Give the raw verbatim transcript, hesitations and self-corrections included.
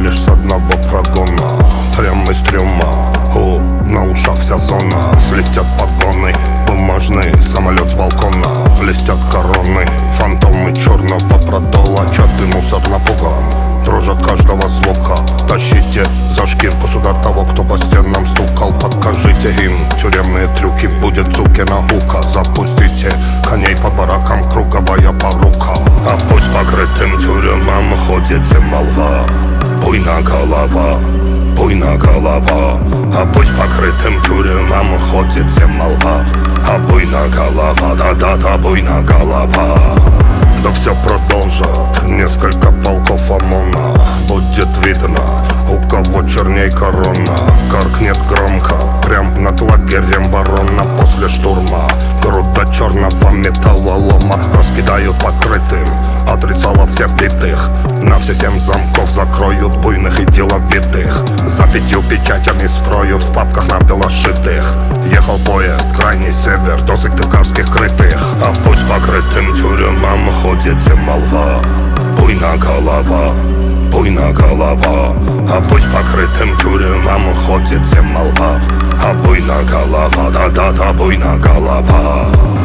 лишь с одного прогона. Прямо из трюма, о, на ушах вся зона. Слетят погоны, бумажный самолет с балкона. Блестят короны, фантомы черного продола. Чатый мусор напуган, дрожа каждого звука. Тащите за шкирку сюда того, кто по стенам стукал. Покажите им тюремные трюки, будет суки наука. Запустите коней по баракам, круговая порука. А пусть покрытым тюрьмам ходит молва. Буйна голова, буйна голова. А пусть покрытым тюрьмам ходит молва. А буйна голова, да-да-да, буйна голова. Да все продолжат несколько полков ОМОНа. Будет видно, у кого черней корона. Каркнет громко, прям над лагерем барона. После штурма груда черного металлолома раскидают покрытым отрицало всех битых. На все семь замков закроют буйных и деловитых. За пятью печатями скроют в папках набело сшитых. Ехал поезд, крайний север, до сыктывкарских крытых. А пусть покрытым тюрьмам ходит молва. Буйна голова, буйна голова. А пусть покрытым тюрьмам ходит молва. А буйна голова, да-да-да, буйна голова.